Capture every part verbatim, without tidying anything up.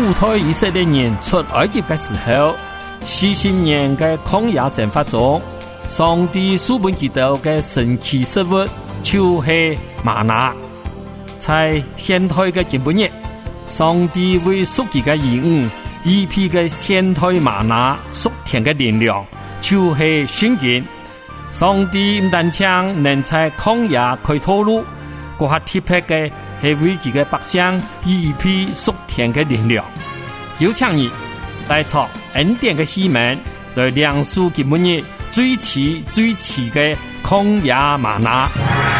主推以色列人出埃及的时候，四十年的曠野生活中，上帝赐本基督的神奇食物就是玛拿。在现代的今日，上帝为属己的兒女預備嘅現代瑪拿屬天嘅力量，就是聖經。上帝唔單將能在曠野開道路，嗰下特別嘅係為佢嘅百姓預備屬天嘅力量。有請你帶出恩典嘅希望，來亮出今日最遲最遲嘅曠野瑪拿。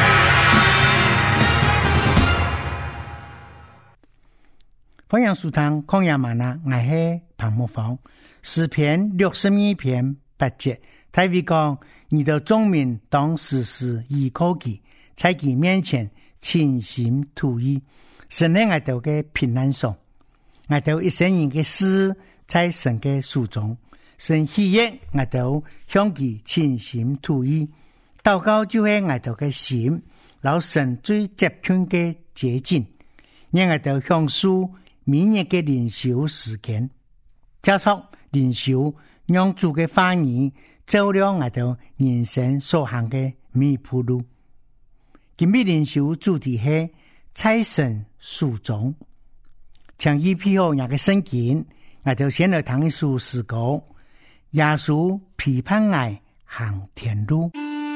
歡迎收聽曠野嗎哪，我係彭木芳。詩篇六十二篇八節，大衛講：你的眾民當時時倚靠佢，在佢面前傾心吐意。神係我哋嘅平安所，我哋一生人嘅事在神嘅手中。神喜悅我哋向佢傾心吐意，禱告就係我哋嘅心，老神最接近嘅捷徑，讓我哋享受每日嘅靈修時間，加速靈修，讓主嘅話語照亮我哋人生所行嘅每一步路。今日靈修主題係在神手中，請依配合那個聖經，我哋先來談一首詩歌：耶穌陪伴我行天路。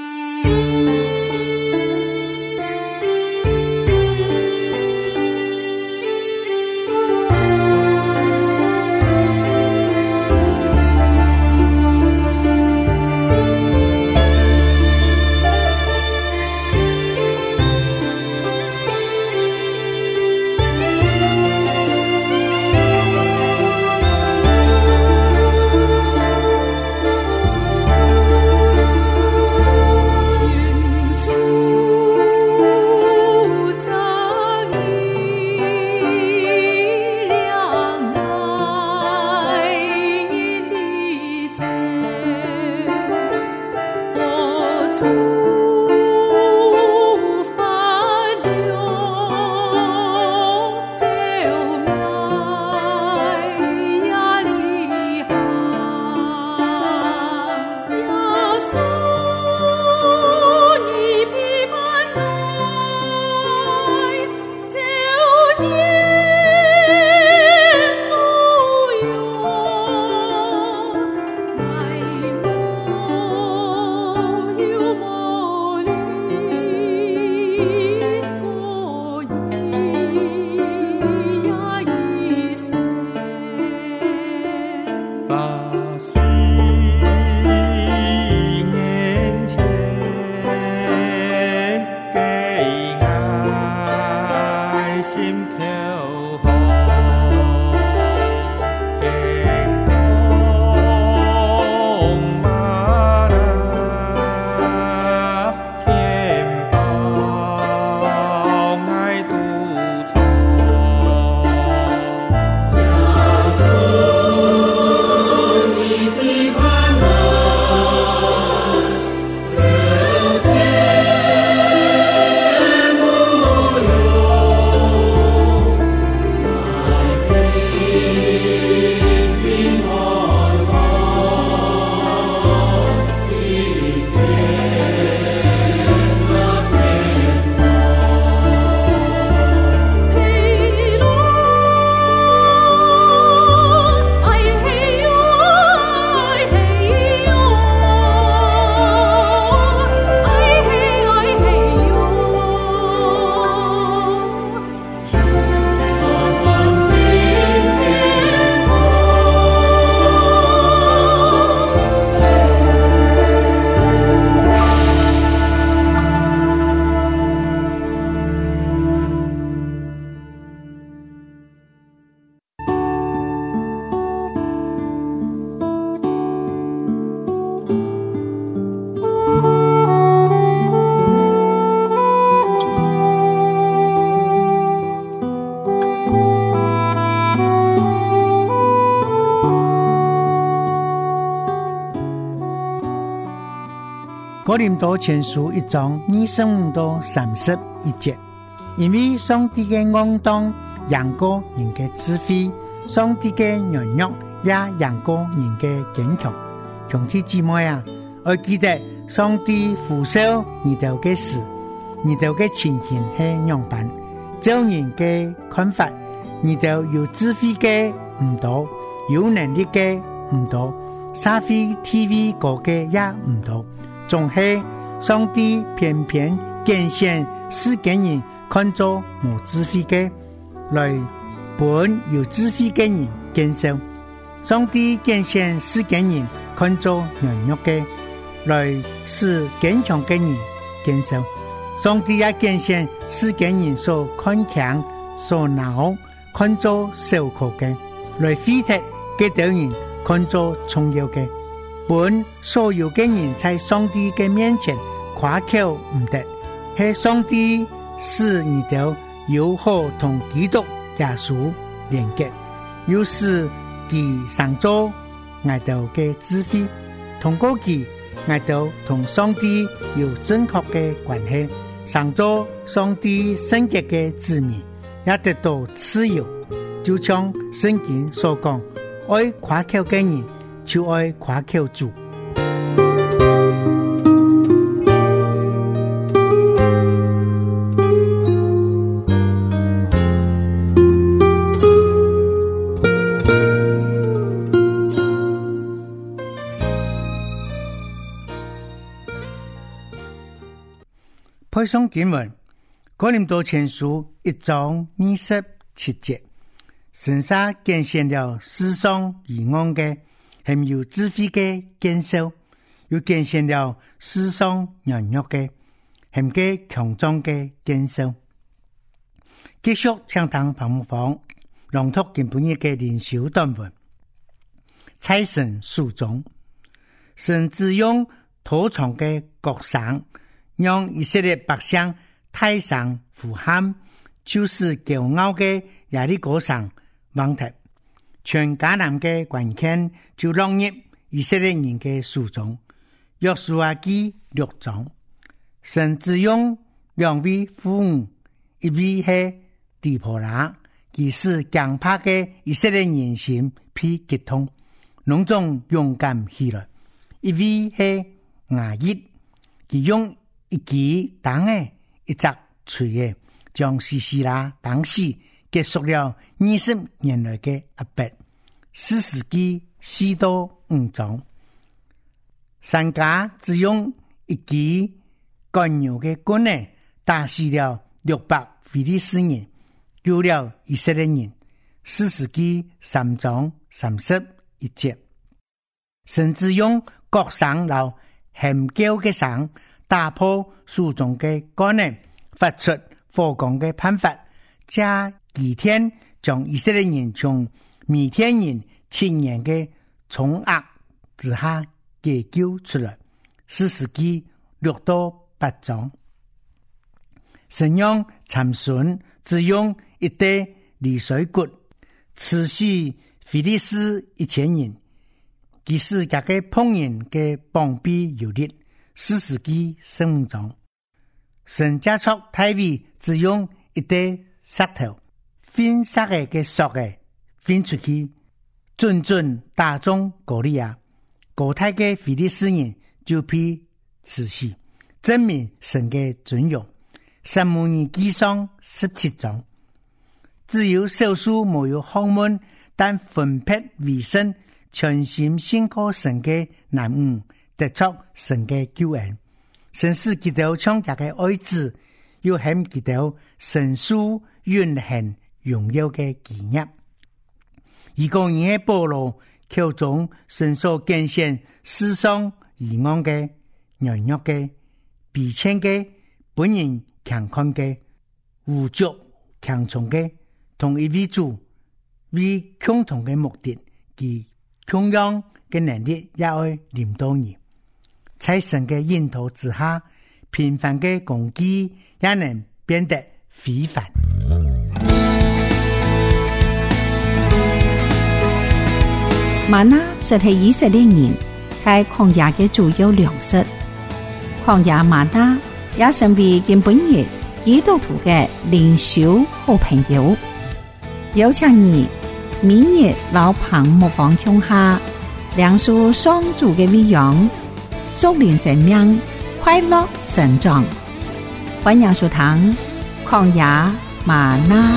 哥林多前書一章二十五到三十一節，因為上帝嘅恩典贏過人嘅智慧， 上帝嘅軟弱也贏過人嘅堅強。兄弟姊妹啊，我記得上帝呼召你哋嘅事，你哋嘅情形係樣板，照人嘅看法，你哋有智慧嘅唔多，有能力嘅唔多，社會 T V 個嘅也唔多，仲係上帝偏偏揀選世間人看作無智慧嘅，來本有智慧嘅人堅守。上帝揀選世間人看作軟弱嘅，來使堅強嘅人堅守。上帝也揀選世間人所看強、所惱看作受苦嘅，來廢鐵嘅等人看作重要嘅。本所有嘅人在上帝嘅面前誇口唔得，係上帝使你哋有好同基督耶穌連結，又使其上做我哋嘅智慧，通過其我哋同上帝有正確嘅關係，上做上帝聖潔嘅子民，也得到自由。就像聖經所講，愛誇口嘅人就愛誇口主。配上經文，哥林多前書一章二十七節，神沙揀選了世上愚妄嘅，係有智慧嘅堅守；又揀選了世上軟弱嘅，係嘅強壯嘅堅守。繼續暢談泡沫房，朗讀今本日嘅靈修短文。在神書中，神只用拖長嘅角繩，讓以色列百姓太上呼喊，就是驕傲嘅亞利哥山王特，全迦南嘅關鍵就落入以色列人嘅手中。約書亞記六章，神只用兩位婦女，一位係底波拉，其使強怕嘅以色列人心被激動，隆重勇敢起來；一位係雅億，其用一記當嘅一隻錘嘅，將西西拉當時結束了二十年來嘅壓迫。四世紀四到五章，三家只用一記乾牛嘅棍呢，打死了六百非利士人，救了以色列人。四世紀三章三十一節，甚至用角繩和喊叫嘅繩打破書中嘅干呢，發出火光嘅判法，加幾天將以色列人從米甸人七年嘅重壓之下解救出來。四世紀六到八章，神用參孫只用一對利水骨刺死非利士一千人，其使這個碰人嘅膀臂有力。四世紀十五章，神加速大衛只用一對石頭分殺嘅嘅索嘅分出去，準準打中歌利亞，高大嘅非利士人就被刺死，證明神嘅尊榮。撒母耳記上十七章，只有少數沒有學問但分別為聖、全心信靠神嘅男女，得出神嘅救恩。神使基督將這個愛子，又向基督神屬永恆榮耀嘅紀念。如果你係保羅口中神所揀選世上愚妄嘅、軟弱嘅、卑賤嘅、本人強悍嘅、無足強壯嘅，同一位主為共同嘅目的，其同樣嘅能力也會臨到你。在神嘅引導之下，平凡嘅攻擊也能變得非凡。 嗎哪實係以色列人在曠野嘅主要糧食，曠野嗎哪也成為今本日基督徒嘅靈修好朋友。有請你明日老彭牧房乡下，梁树双主嘅美养，属灵生命快乐成长。欢迎收听曠野嗎哪。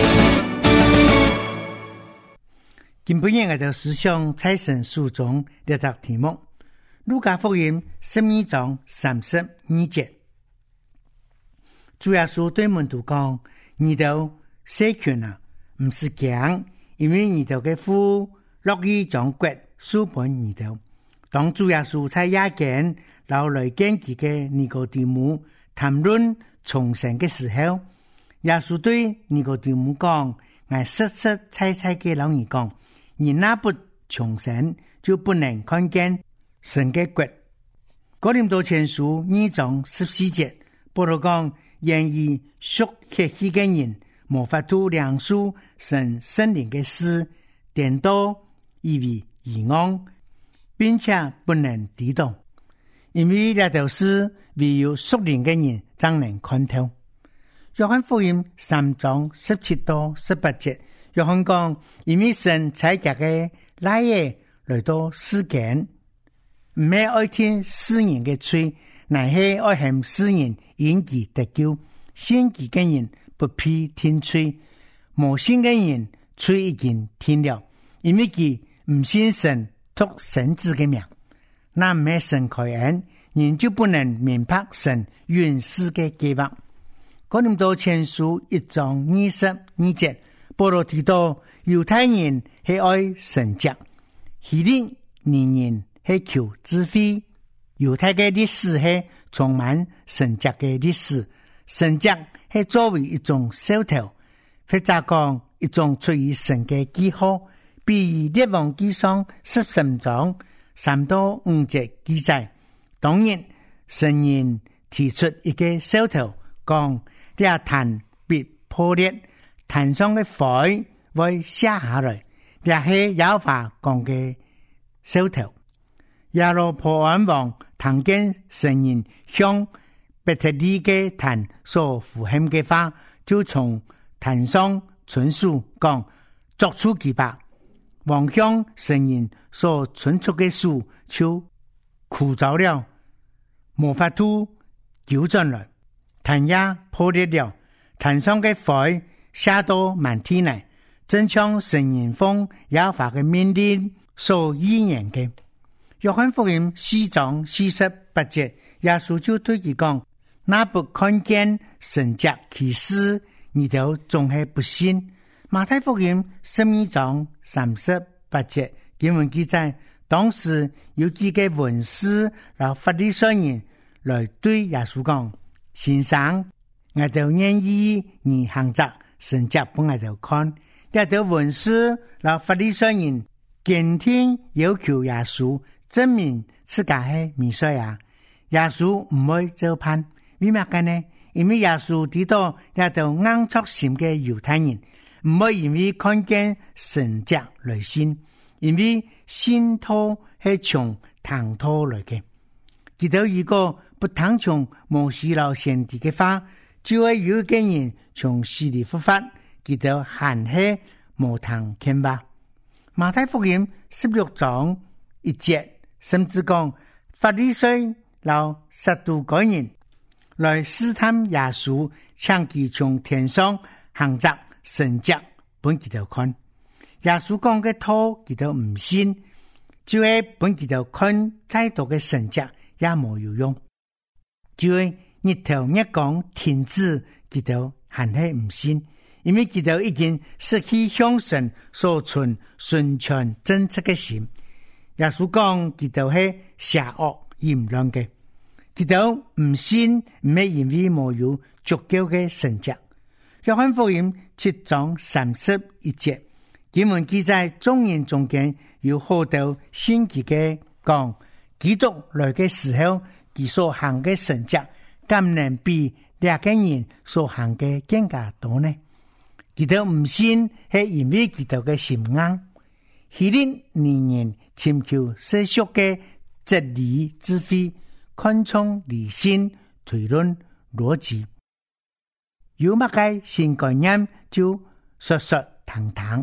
今晡日我哋思想蔡神書中列讀題目，路加福音十二章三十二節。主耶穌對門徒講：你哋社群啊，唔是驚，因為你哋嘅父樂意將國賜俾你哋。當主耶穌在夜間老來見佢嘅尼哥底母談論重生嘅時候，耶穌對尼哥底母講：我實實在在嘅老你講，你那不重生，就不能看見神嘅國。哥林多前書二章十四節，保羅講：願意屬血氣嘅人，無法度量數神聖靈嘅事，顛倒以為愚妄，並且不能抵擋，因為這條事唯有屬靈嘅人才能看透。約翰福音三章十七到十八節，約翰講：因為神差佢嘅來耶來到世間，唔係愛聽世人嘅嘴，乃係愛向世人引其得救。信佢嘅人不必聽嘴，無信嘅人嘴已經聽了，因為佢唔信神託神子嘅名。那唔係神開恩，人就不能明白神原始嘅計劃。哥林多前書一章二十二節，保羅提到猶太人係愛神蹟，希臘人係求智慧。猶太嘅歷史係充滿神蹟嘅歷史，神蹟係作為一種兆頭，或者講一種出於神嘅記號。比如列王記上十三章三到五節記載，當日神人提出一個兆頭，講這壇必破裂，壇上嘅火會下下來，這係耶和華講嘅兆頭。亞羅波安王聽見神人向伯特利嘅壇所符合嘅話，就從壇上傳書講，作出記吧。王向神人所傳出嘅書就枯燥了，無法度糾正來，壇也破裂了，壇上嘅火下到滿天來，正像神人奉耶和華嘅命令所應驗嘅。約翰福音四章四十八節，耶穌就對佢講：那不看見神蹟奇事，你就總係不信。馬太福音十二章三十八節經文記載，當時有幾個文士和法利賽人來對耶穌講：先生，我就願意你行着神蹟俾我就看。這條文士和法利賽人今天要求耶穌證明自己係彌賽亞，耶穌唔會照辦。為乜嘅呢？因為耶穌知道這條硬戳心嘅猶太人唔會因為看見神蹟來信，因為信徒係從聽道來嘅。記得如果不聽從摩西老先知嘅話，就會有一個人從死裏復活。記得還係無聽見吧。馬太福音十六章一節甚至講，法利賽老撒都該人來試探耶穌，請佢從天上行着神蹟本佢就看。耶穌講嘅套佢都唔信，就係本佢就看再多嘅神蹟也冇有用，就係日頭一講停止佢就還係唔信，因為佢就已經失去向神所存純全真切嘅心。耶穌講佢就係邪惡淫亂嘅，佢就唔信，唔係因為冇有足夠嘅神蹟。約翰福音七章三十一節，經文記載眾人中間有好多信佢嘅講，基督來嘅時候，佢所行嘅神蹟，敢能比兩個人所行嘅更加多呢？佢都唔信，係因為佢哋嘅心硬。希臘人尋求世俗嘅哲理智慧，看重理性推論邏輯，有乜嘅新概念就說說談談，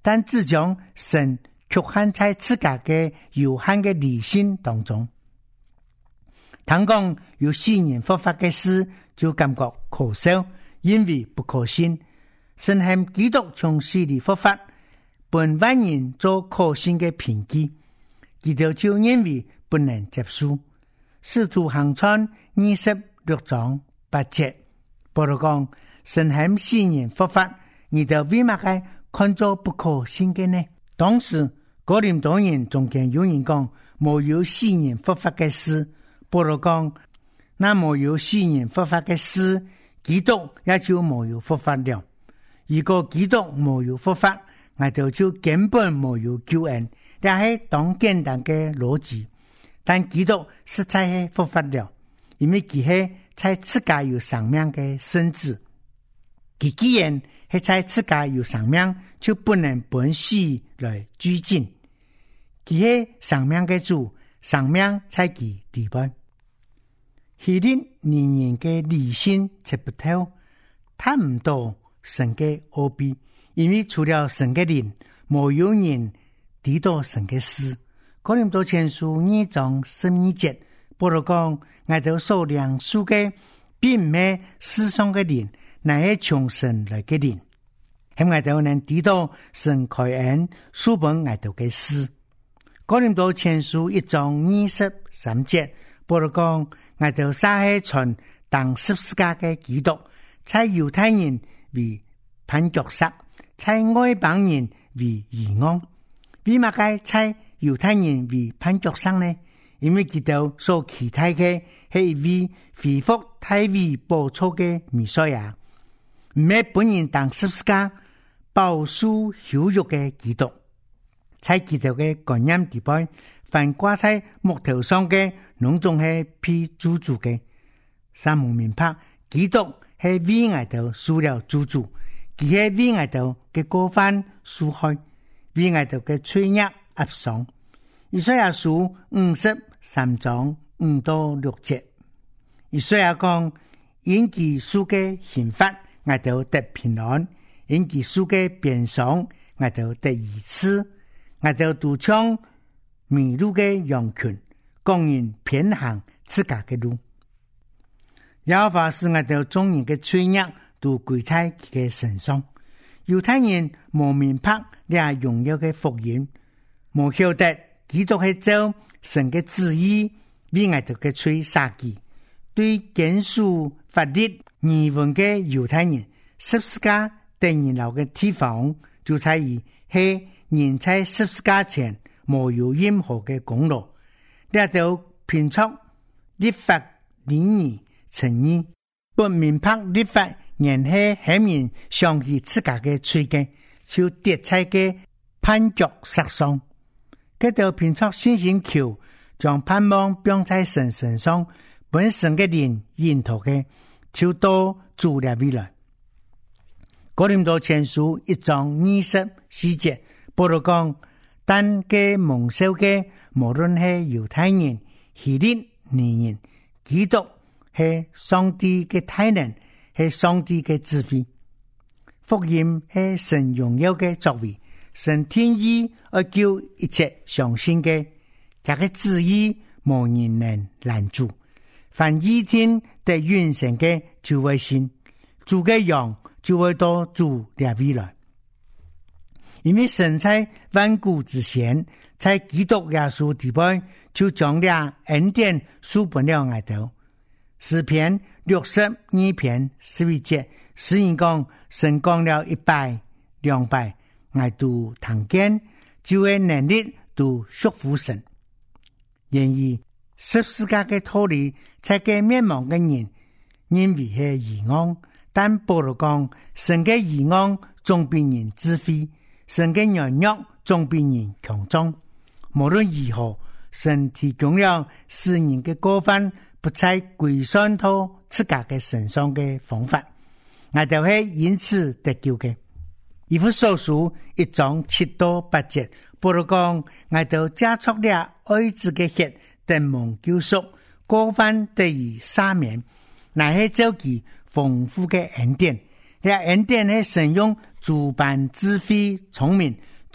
但只将神局限在自家的有限的理性当中。倘讲有四人佛法的事，就感觉可笑，因为不可信。神恨基督從死裡復活，本萬人做可信的憑據，基督就認為不能接受。使徒行傳二十六章八節，保羅講：神恨死人復活，你哋為乜嘅看作不可信嘅呢？當時哥林多人中間有人講沒有死人復活嘅事，保羅講：那沒有死人復活嘅事，基督也就沒有復活了。如果基督沒有復活，我哋就根本沒有救恩，這係當簡單嘅邏輯。但基督實在係復活了，因為佢係在自家有生命嘅聖子。佢既然係在自家有生命，就不能本死來拘禁。佢係生命嘅主，生命在佢地盤。希臘人人嘅理性測不透，睇唔到神嘅奧秘，因為除了神嘅靈，沒有人知道神嘅事。哥林多前書二章十二節，保羅講：我哋所領受嘅，並唔係世上嘅靈，乃係從神來嘅靈。希我哋能知道神開恩書本我哋嘅事。哥林多前書一章二十三節，保羅講：我哋撒係傳當十字架嘅基督，在猶太人為絆腳石，在外邦人為愚妄。為乜嘅在猶太人為絆腳石呢？因為基督所期待嘅係一位恢復大衛報仇嘅彌賽亞，唔係本人當十字架飽受羞辱嘅基督。在基督嘅感染地方，凡掛在木頭上嘅，攏總係被主主嘅。三蒙明白，基督係為我哋受了主主，佢係為我哋嘅過犯受害，為我哋嘅罪孽壓傷。以賽亞書五十三章五到六節，以賽亞講：因其受嘅刑罰，我哋得平安；因其受嘅鞭傷，我哋得醫治。我哋都像迷路嘅羊群，各人偏行自家嘅路。耶和華使我哋眾人嘅罪孽都歸在佢嘅身上。猶太人無明白呢榮耀嘅福音，無曉得基督係照神嘅旨意為我哋嘅罪殺己。對堅守法律義文嘅猶太人，十字架對人流嘅地方就在於係人在十字架前沒有任何嘅功勞，呢度憑出律法禮儀誠意，不明白律法人係顯明上帝自家嘅罪嘅，就跌在嘅絆腳石上。佢度憑出信心求，將盼望放在神身上，本身嘅靈引導嘅，就到主了未來。哥林多前書一章二十四節，保羅講：但嘅蒙受嘅，無論係猶太人、希臘人，基督係上帝嘅大能，係上帝嘅智慧。福音係神榮耀嘅作為，神天意而叫一切相信嘅，這個旨意無人能攔住。凡一天得永生嘅，就會信主嘅羊，就會到主那邊來。因為神在萬古之前，在基督耶穌地位，就將了恩典賜本了我哋。詩篇六十二篇十一節，詩人講：神講了一百兩百，我都聽見，就係能力都屬乎神。然而十字架嘅道理，在嘅滅亡嘅人，認為係愚妄，但保羅講：神嘅愚妄總比人智慧，神嘅軟弱總比人強壯。無論如何，神提供了使人嘅過犯不再歸算到自家嘅身上嘅方法，我哋係因此得救嘅。以弗所書一章七到八節，保羅講：我哋加速了愛子嘅血，得蒙救贖，過犯得以赦免，乃係照其豐富嘅恩典。呢恩典係神用諸般智慧聰明，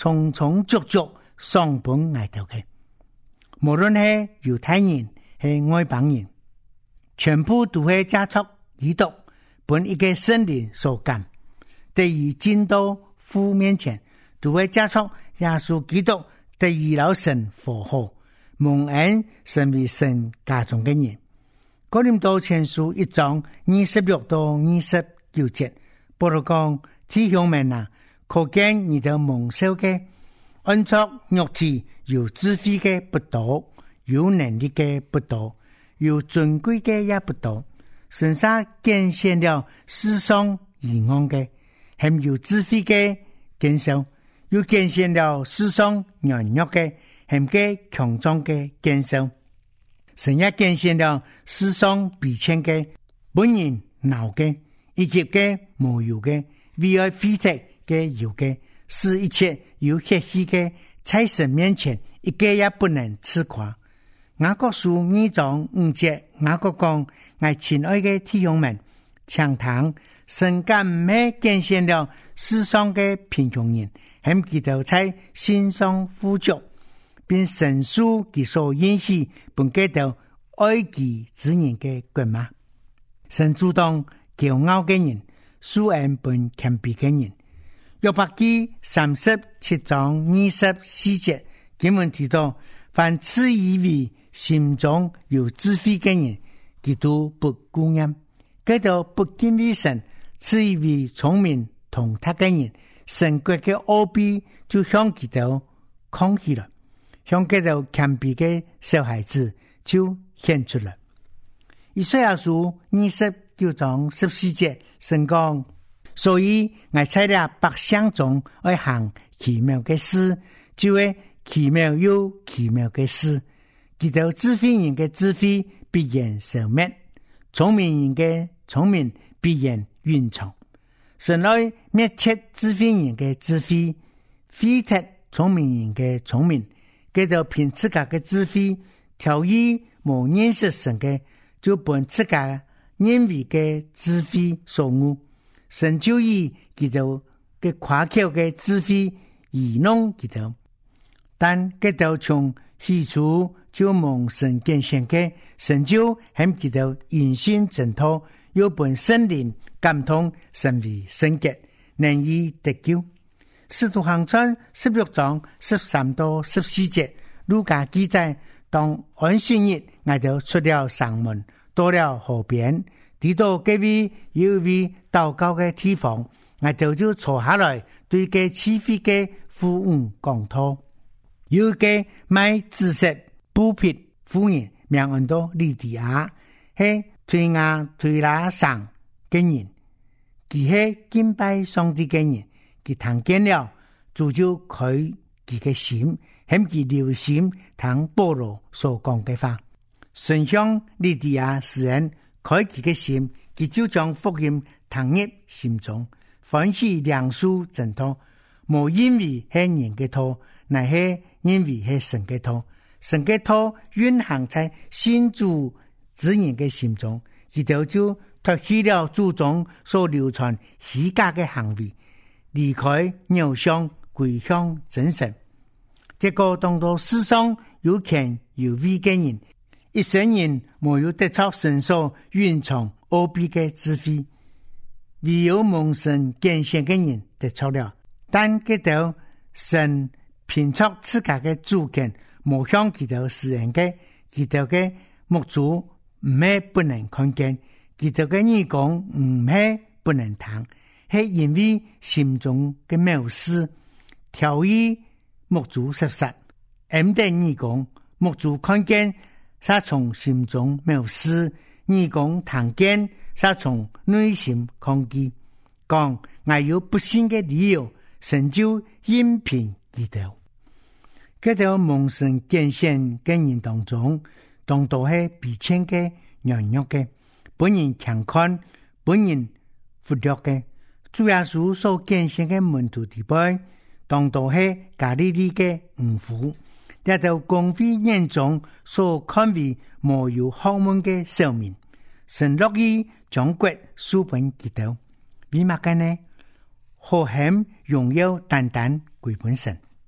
重重足足上本挨到嘅。無論係猶太人係外邦人，全部都係接觸基督本一個聖靈所感，第二進到父面前，都會接觸耶穌基督第二老神復活，蒙恩成為神家中嘅人。哥林多前書一章二十六到二十九節，保羅講：弟兄們啊，可見你哋蒙受嘅按照肉體有智慧嘅不多，有能力嘅不多，有尊貴嘅也不多，身上見現了世上異樣嘅，還有智慧嘅見上，又見現了世上軟弱嘅，還嘅強壯嘅見上。神也見現了世上比稱嘅本人鬧嘅，以及嘅無有嘅，為愛非敵嘅有嘅，使一切有血氣嘅，在神面前一個也不能自誇。雅各書二章五節，雅各講：我親愛嘅弟兄們，請聽，神敢唔係見現了世上嘅貧窮人，喺基督在心上富足，並神書其所應許本給到愛己之人嘅骨嗎？神主動驕傲嘅人，恕恩本謙卑嘅人。約伯記三十七章二十四節經文提到：凡自以為心中有智慧嘅人，基督不顧念；嗰度不敬畏神，自以為聰明通達嘅人，神國嘅奧秘就向基督抗議了，向嗰度謙卑嘅小孩子就顯出了。以賽亞書二十九章十四節神講：所以我在了百姓中愛行奇妙嘅事，就會奇妙又奇妙嘅事。基督智慧人嘅智慧必然消滅，聰明人嘅聰明必然隱藏。神來滅絕智慧人嘅智慧，廢掉聰明人嘅聰明，給到憑自家嘅智慧，調意無認識神嘅，就本自家認為嘅智慧所誤。神就以基督嘅誇口嘅智慧愚弄基督，但基督從起初就蒙神揀選嘅，神就喺基督因信掙脫，又本聖靈感通，成為聖潔，能以得救。使徒行傳十六章十三到十四節，路加記載：當安息日，我就出了城門，到了河邊，直到嗰位有一位禱告嘅地方，我就就坐下來，對個起飛嘅婦人講道。有個賣紫色布匹婦人，名叫利底亞，係推雅推拉省嘅人，佢係敬拜上帝嘅人，佢聽見了，主就開佢嘅心，向佢留心聽保羅所講嘅話。神向利底亞使人開佢嘅心，佢就將福音聽入心中，歡喜良書掙脫，無因為係人嘅托，乃係因為係神嘅托。神嘅托運行在信主之人嘅心中，佢哋就脫去了祖宗所流傳虛假嘅行為，離開偶像，歸向真神。結果當到世上有權有位嘅人，一生人沒有得到神所蘊藏奧秘嘅智慧，唯有蒙神揀選嘅人得到了。但佢哋神憑着自家嘅主權，無向佢哋使人嘅，佢哋嘅目主唔係不能看見，佢哋嘅耳講唔係不能聽，係因為心中嘅藐視，調意目主實實，唔得耳講目主看見，殺從心中藐視，耳講聽見，殺從內心抗拒，講我有不信嘅理由，神就應憑佢哋。嗰條蒙神揀選嘅人當中，當都係被稱嘅軟弱嘅，本人強悍，本人忽略嘅。主耶穌所揀選嘅門徒地位，當都係加利利嘅五婦，一條公會眼中所看為無有學問嘅小民，神樂意將國書本基督，為乜嘅呢？何險榮耀單單歸本神。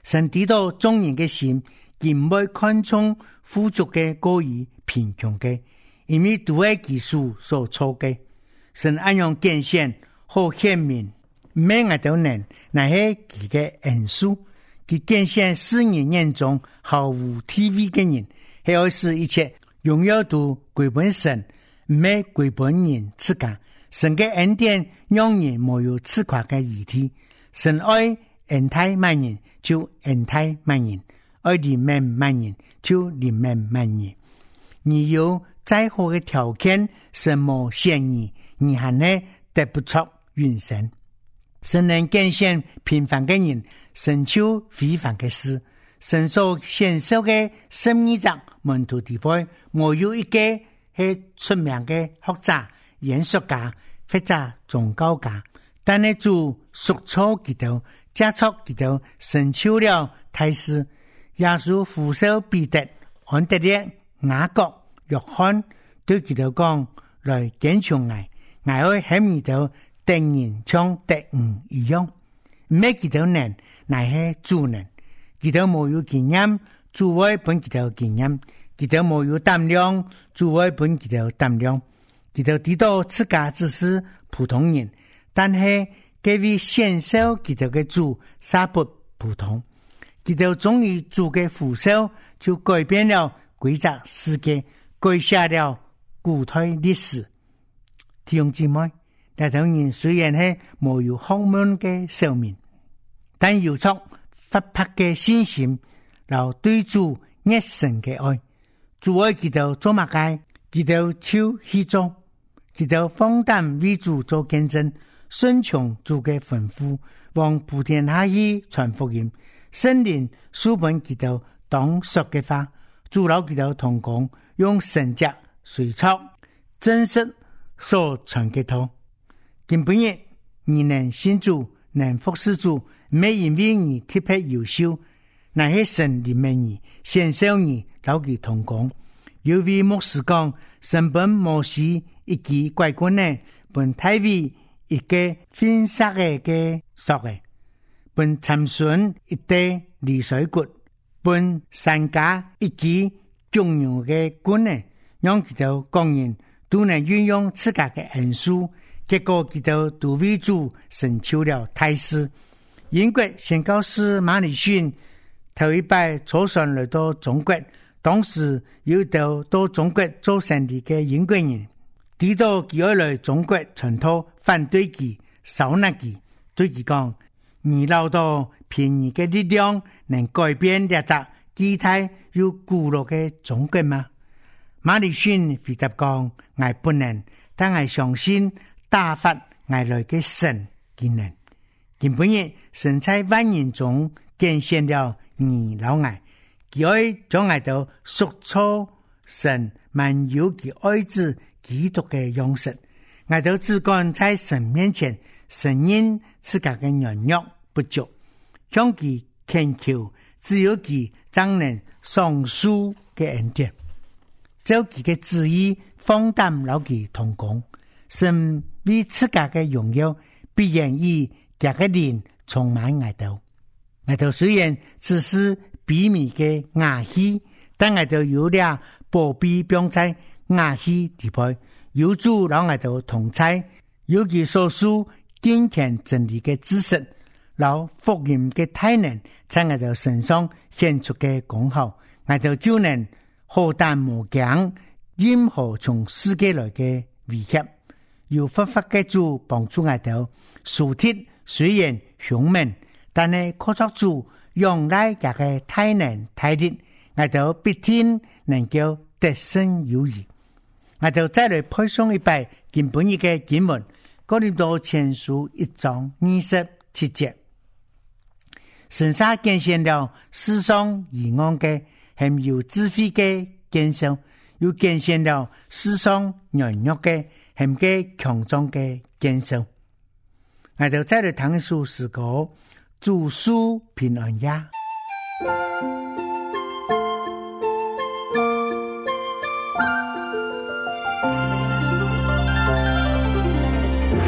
神知道眾人嘅心，佢唔會看重富足嘅過於貧窮嘅，因為都係技術所錯嘅。神按樣見顯好顯明，唔係我哋能，乃係佢嘅恩賜。佢見顯世人眼中毫無地位嘅人，係要使一切榮耀都歸本神，唔係歸本人自家。神嘅恩典讓人沒有自誇嘅議題。神愛恩待萬人，就恩待萬人；愛憐憫萬人，就憐憫萬人。你有再好嘅條件，神冇限你，你還係得不出永生。神能見現平凡嘅人，神就非凡嘅事。神所獻授嘅十二章門徒地位，沒有一個係出名嘅學者、演說家或者宗教家，但係主屬錯基督，加速基督成就了大事。耶穌呼召彼得、安德烈、雅各、約翰，對基督講：來跟從我，我會使你哋得人像得魚一樣。唔係基督能，乃係主能。基督冇有經驗，主會本基督經驗；基督冇有膽量，主會本基督膽量。基督知道自家只是普通人，但係佢為獻授基督嘅主，煞不普通。基督終於主嘅呼召，就改變了規則世界，改寫了古代歷史。弟兄姊妹，大頭人雖然係冇有學問嘅壽命，但有出發拍嘅信心，然後對主熱誠嘅愛。主愛基督做乜嘅？基督就去做，基督放膽為主做見證，順從主嘅吩咐，往普天下去傳福音。聖靈書本基督當說嘅話，主老基督同工，用神蹟隨操真實所傳嘅道。根本日你能信主，能服侍主，唔係因為你特別優秀，乃係神憐憫你，獻授你老佢同工。有位牧師講，神本摩西一記拐棍呢，本大衛一個分殺嘅嘅索嘅，本參孫一對離水骨，本三家一記重要嘅棍呢，讓佢哋工人都能運用自家嘅恩賜，結果佢哋都為主成就了大事。英國宣教師馬禮遜頭一擺坐船來到中國，當時有到到中國做生意嘅英國人，知道佢要來中國傳道，反對佢、燒納佢，對佢講：你老到便宜嘅力量能改變呢隻基態又古老嘅中國嗎？馬禮遜回答講：我不能，但我相信打發我來嘅神佢能。根本日神在萬人中見現了你老愛，佢愛將我到屬錯神萬有其愛子基督嘅樣式，我都只管在神面前承認自家嘅軟弱不足，向佢懇求，只有佢才能上書嘅恩典，照佢嘅旨意放膽老佢同工，神為自家嘅榮耀必然以這個靈充滿我哋，我哋雖然只是比米嘅瓦器，但我哋有了寶貝放在瓦器地位，有主讓我哋同在，有佢所述堅強真理嘅知識，然後福音嘅大能在我哋身上顯出嘅功效，我哋就能好膽無驚任何從世界來嘅威脅，有佛法嘅主幫助我哋樹鐵。雖然凶猛，但係靠着主用來這個大能大力，我哋必定能夠得勝有餘。我哋再來配上一bài根本一個經文，哥林多前書一章二十七節，神煞見現了世上愚妄嘅，係有智慧嘅見證，又見現了世上軟弱嘅，係嘅強壯嘅見證。我哋再來談述詩歌，主書平安夜。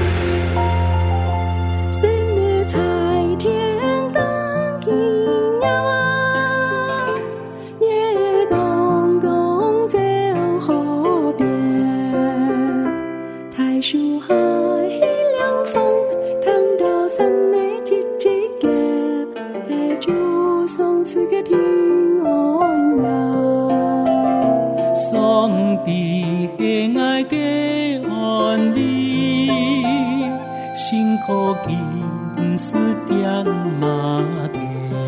神的在天當榮耀， 嘅安利，辛苦今世点马嘅，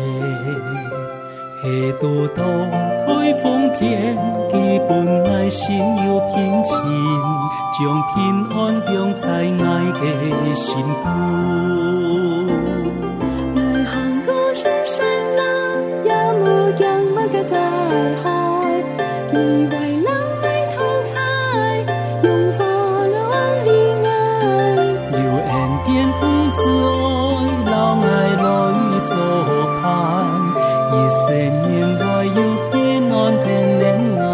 下多到台风天，基本爱心有平静，将平安中在爱嘅心骨。 爱行过是山浪，也无疆乜嘅在海，以为人爱同在，用法乱离爱， 留恩典同慈爱，老爱来作伴，一生应该有平安天天爱。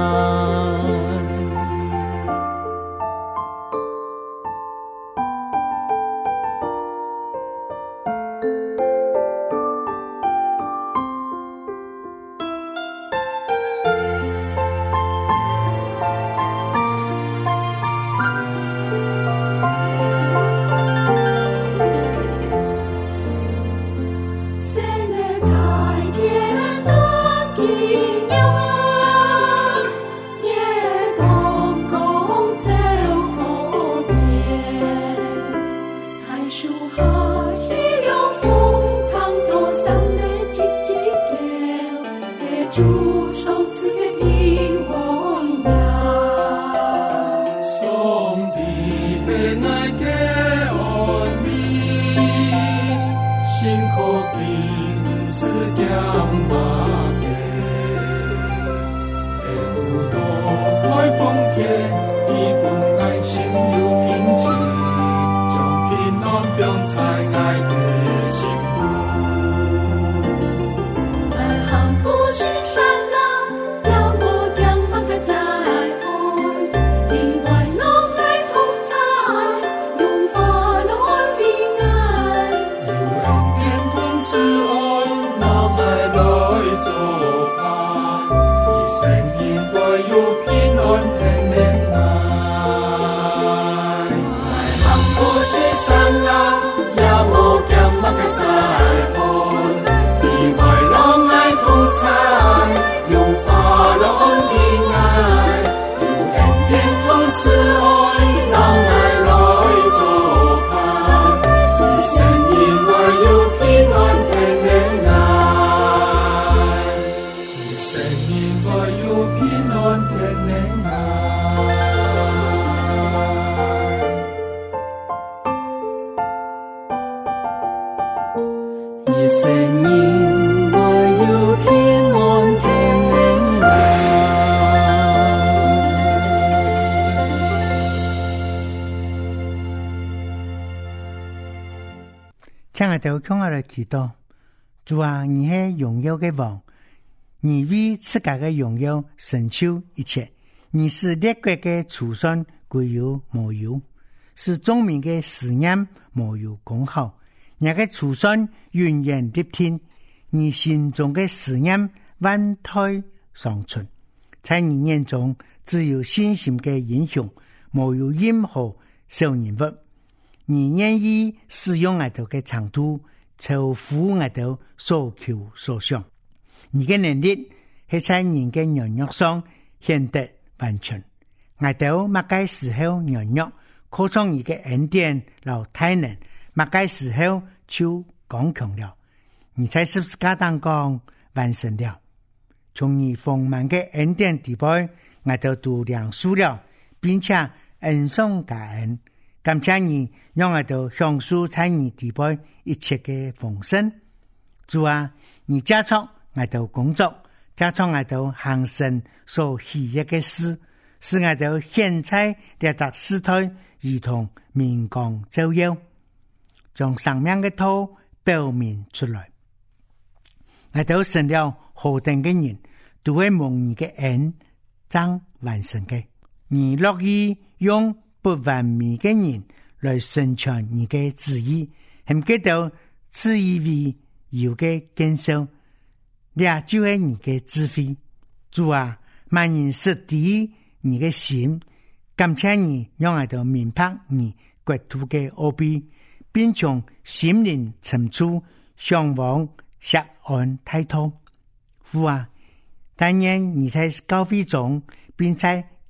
亲爱的听我来祈祷，主啊，你是荣耀的王，你为自家的荣耀成就一切，你是列国的储存归有无有，是众民的思念无有功效，你的储存源源不停，你心中的思念万代长存，在你眼中只有信心的英雄，无有任何小人物。你愿意使用我哋嘅長度，超乎我哋所求所想。你嘅能力係在人嘅軟弱上顯得完全。我哋乜嘅時候軟弱，靠上你嘅恩典和大能，乜嘅時候就剛強了。你在十字架當中完成了，從你豐滿嘅恩典地位，我哋都亮數了，並且恩上加恩。感謝你，讓我哋享受在你地位一切嘅豐盛。主啊，你加速我哋工作，加速我哋行神所喜悅嘅事，使我哋現在列達時代如同明光照耀，將生命嘅道表明出來。我哋成了何等嘅人，都會蒙你嘅恩彰完成嘅。你樂意用不完美嘅人來成全你嘅旨意，很記得旨意為有嘅堅守，這就係你嘅智慧。主啊，萬人識啲你嘅心，感謝你讓我哋明白你國土嘅奧秘，並從心靈深處向往錫安態度。父啊，但願你在教會中，並在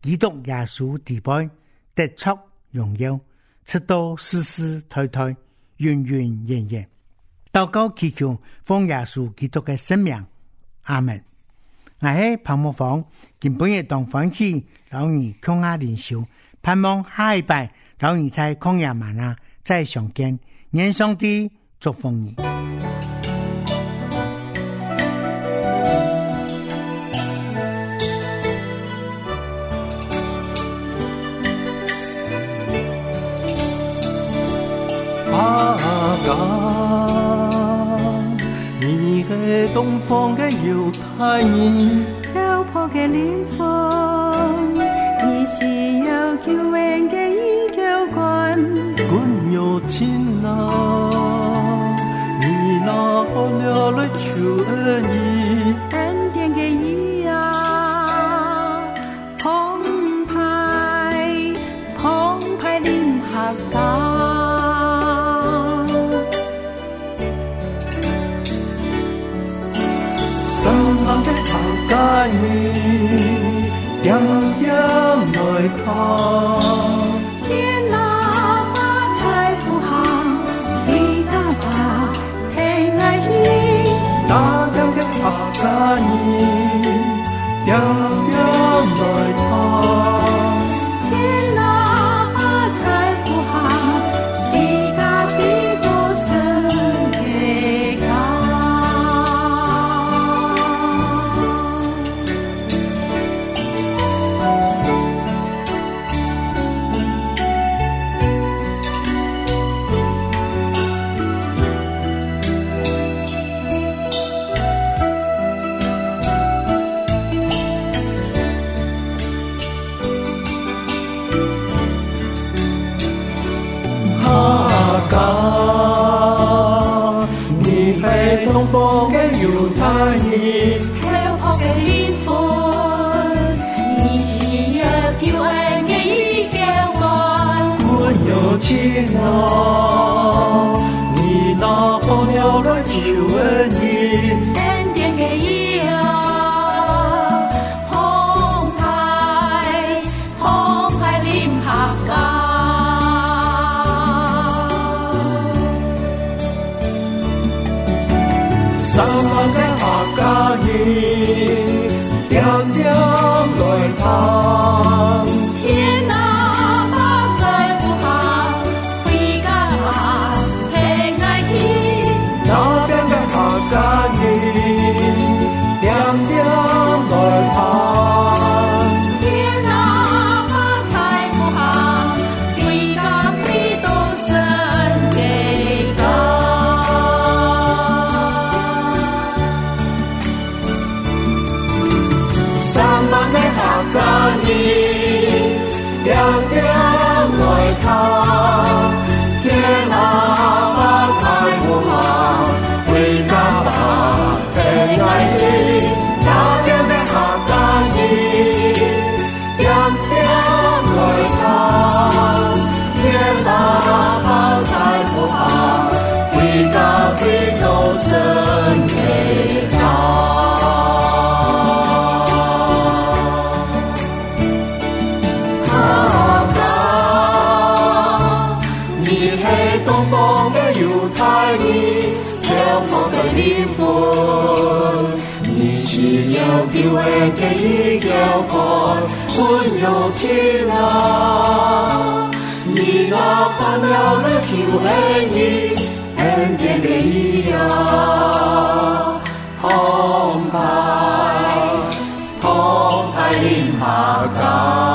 基督耶穌地位得出榮耀，直到世世代代永永遠遠。禱告祈求奉耶穌基督嘅聖名，阿門。我係彭木芳，今本日當歡喜，老你共下靈修，盼望下一拜老你在曠野嗎哪再相見，願上帝祝福你。 阿爸，你係東方嘅猶太人， 漂泊嘅靈魂，你是有救恩嘅依靠君。 君有情啊，你那可了來求恩義， 恩典嘅義啊，澎湃澎湃臨合港。 帶你點點來看， 天哪把財富行，你那把天愛意， 那點嘅阿家你點點來看， 天哪把財富行，你那比多神嘅高。 東方嘅猶太人， 漂泊嘅靈魂，你是有救恩嘅依靠岸。 君有情啊，你那可了來求恩義， 恩典嘅義啊，澎湃澎湃臨合港。 三萬嘅客家人，點點來探。 天哪，把財富行，回家平安喜。 那邊嘅客家人，點點來探。 天哪，把財富行，回家比多神嘅高。 家人點點來看，天哪把財富行，回家吧平安喜。那邊嘅客家人點點來看，天哪把財富行，回家比多神嘅高。東方嘅猶太人，漂泊嘅靈魂，你是有救恩嘅依靠岸。君有情啊，你那看了來求恩義，恩典嘅義啊，澎湃澎湃臨合港。